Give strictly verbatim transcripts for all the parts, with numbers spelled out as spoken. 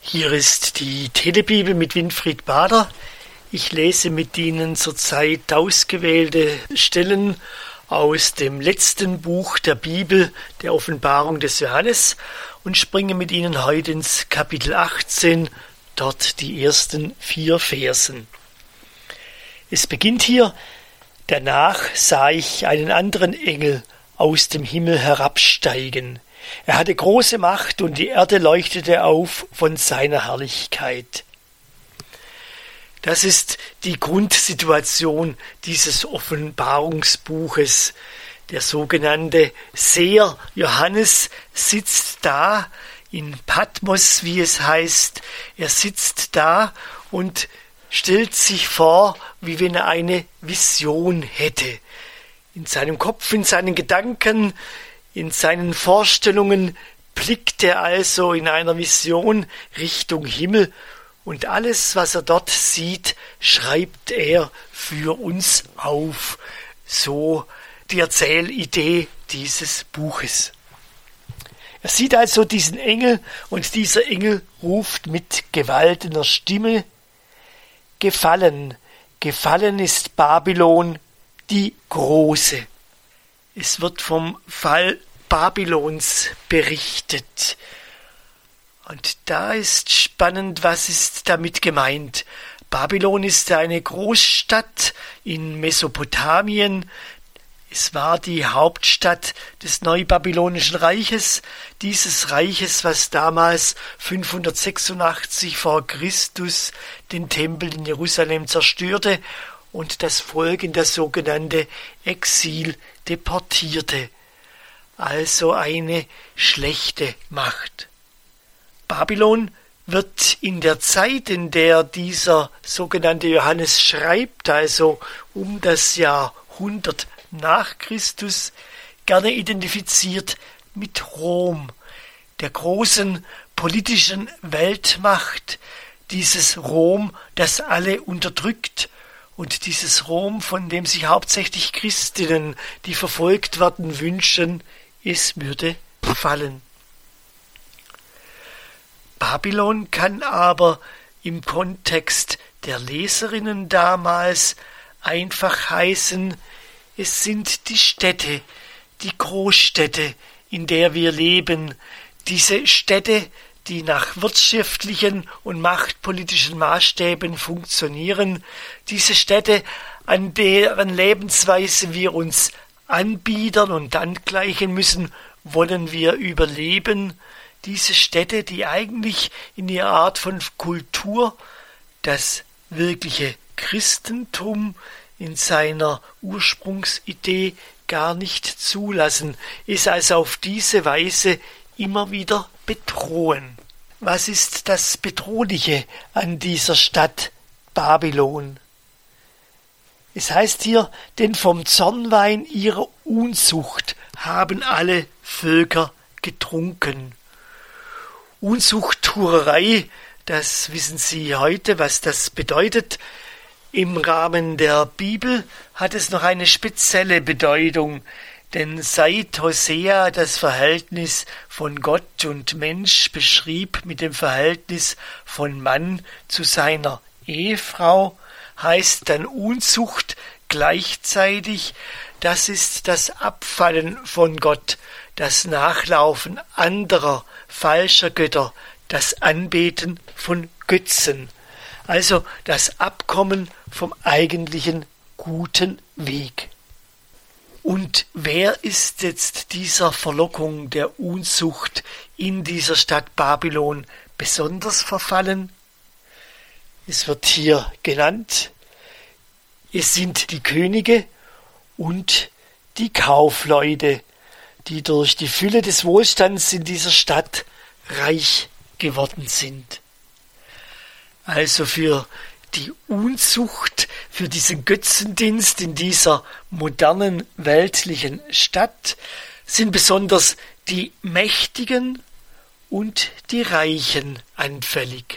Hier ist die Telebibel mit Winfried Bader. Ich lese mit Ihnen zurzeit ausgewählte Stellen aus dem letzten Buch der Bibel, der Offenbarung des Johannes, und springe mit Ihnen heute ins Kapitel achtzehn, dort die ersten vier Versen. Es beginnt hier: Danach sah ich einen anderen Engel aus dem Himmel herabsteigen. Er hatte große Macht und die Erde leuchtete auf von seiner Herrlichkeit. Das ist die Grundsituation dieses Offenbarungsbuches. Der sogenannte Seher Johannes sitzt da in Patmos, wie es heißt. Er sitzt da und stellt sich vor, wie wenn er eine Vision hätte. In seinem Kopf, in seinen Gedanken, in seinen Vorstellungen blickt er also in einer Vision Richtung Himmel, und alles, was er dort sieht, schreibt er für uns auf. So die Erzählidee dieses Buches. Er sieht also diesen Engel, und dieser Engel ruft mit gewaltiger Stimme: Gefallen, gefallen ist Babylon, die Große. Es wird vom Fall Babylons berichtet. Und da ist spannend, was ist damit gemeint. Babylon ist eine Großstadt in Mesopotamien. Es war die Hauptstadt des Neubabylonischen Reiches, dieses Reiches, was damals fünfhundertsechsundachtzig vor Christus den Tempel in Jerusalem zerstörte und das Volk in das sogenannte Exil deportierte. Also eine schlechte Macht. Babylon wird in der Zeit, in der dieser sogenannte Johannes schreibt, also um das Jahrhundert nach Christus, gerne identifiziert mit Rom, der großen politischen Weltmacht, dieses Rom, das alle unterdrückt, und dieses Rom, von dem sich hauptsächlich Christinnen, die verfolgt werden, wünschen, es würde fallen. Babylon kann aber im Kontext der Leserinnen damals einfach heißen: Es sind die Städte, die Großstädte, in der wir leben, diese Städte, die nach wirtschaftlichen und machtpolitischen Maßstäben funktionieren, diese Städte, an deren Lebensweise wir uns anbiedern und angleichen müssen, wollen wir überleben, diese Städte, die eigentlich in ihrer Art von Kultur das wirkliche Christentum in seiner Ursprungsidee gar nicht zulassen, ist also auf diese Weise immer wieder bedrohen. Was ist das Bedrohliche an dieser Stadt Babylon? Es heißt hier: Denn vom Zornwein ihrer Unzucht haben alle Völker getrunken. Unzuchttuerei, das wissen Sie heute, was das bedeutet. Im Rahmen der Bibel hat es noch eine spezielle Bedeutung, denn seit Hosea das Verhältnis von Gott und Mensch beschrieb mit dem Verhältnis von Mann zu seiner Ehefrau, heißt dann Unzucht gleichzeitig, das ist das Abfallen von Gott, das Nachlaufen anderer falscher Götter, das Anbeten von Götzen, also das Abkommen vom eigentlichen guten Weg. Und wer ist jetzt dieser Verlockung der Unzucht in dieser Stadt Babylon besonders verfallen? Es wird hier genannt: Es sind die Könige und die Kaufleute, die durch die Fülle des Wohlstands in dieser Stadt reich geworden sind. Also für die Unzucht, für diesen Götzendienst in dieser modernen weltlichen Stadt sind besonders die Mächtigen und die Reichen anfällig.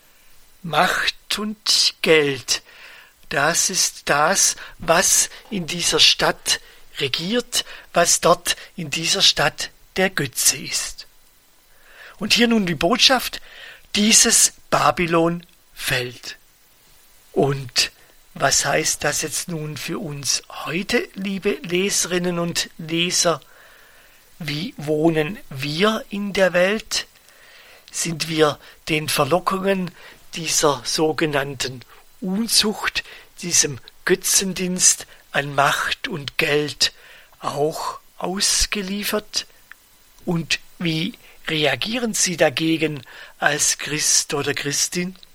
Macht und Geld, das ist das, was in dieser Stadt regiert, was dort in dieser Stadt der Götze ist. Und hier nun die Botschaft: dieses Babylon fällt. Und was heißt das jetzt nun für uns heute, liebe Leserinnen und Leser? Wie wohnen wir in der Welt? Sind wir den Verlockungen dieser sogenannten Unzucht, diesem Götzendienst an Macht und Geld auch ausgeliefert? Und wie reagieren Sie dagegen als Christ oder Christin?